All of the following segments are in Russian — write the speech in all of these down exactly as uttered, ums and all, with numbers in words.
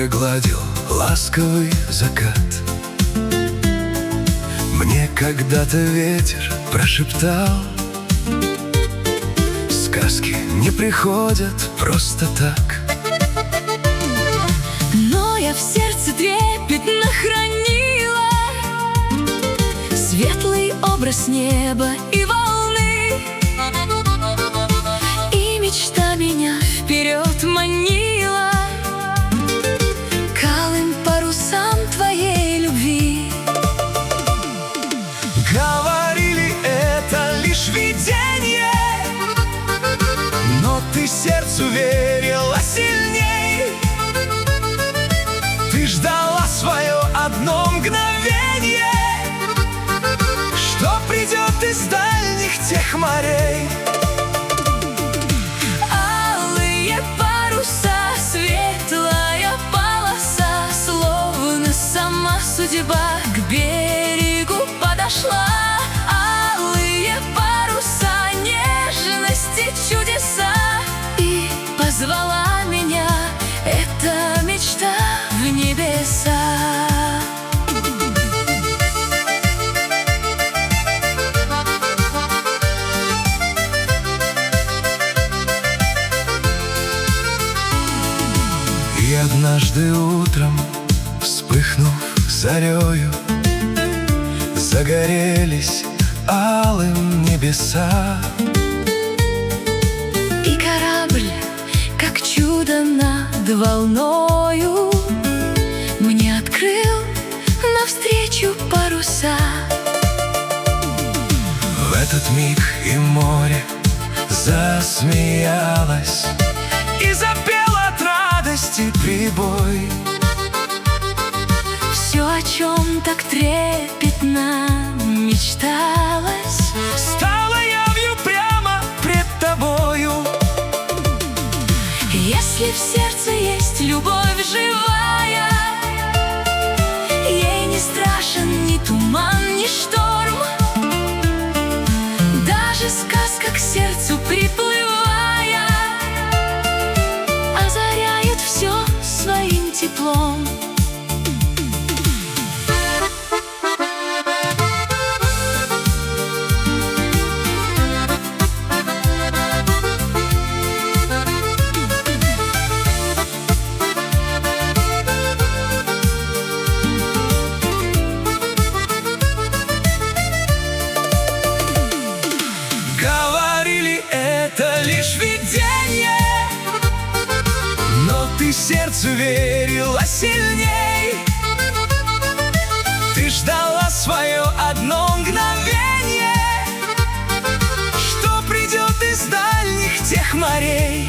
море гладил ласковый закат. Мне когда-то ветер прошептал: сказки не приходят просто так. Но я в сердце трепетно хранила светлый образ неба и волны, и мечта меня вперед манила к алым парусам твоей любви. Говорили, это лишь видение, но ты сердцу верила сильней. Ты ждала свое одно мгновение, что придет из дальних тех морей. Алые паруса, светлая полоса, словно сама судьба к берегу подошла. Алые паруса, нежности, чудеса, и позвала меня эта мечта в небеса. И однажды утром, вспыхнув зарею, загорелись алым небеса. И корабль, как чудо над волною, мне открыл навстречу паруса. В этот миг и море засмеялось и запел от радости прибой. Все, о чем так трепетно мечталось, стало явью прямо пред тобою. Если в сердце есть любовь живая, ей не страшен ни туман, ни шторм. Даже сказка к сердцу приплывая озаряет все своим теплом. Говорили, это лишь видение, но ты сердцу верила сильней. Ты ждала свое одно мгновение, что придет из дальних тех морей.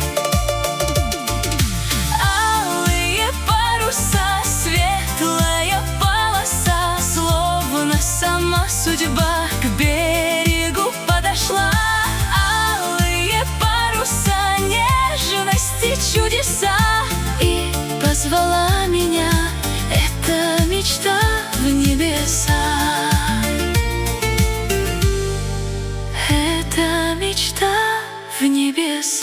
Алые паруса, светлая полоса, словно сама судьба к берегу подошла. Алые паруса, нежности, чудеса, и позвала меня эта мечта в небеса. Эта мечта в небеса.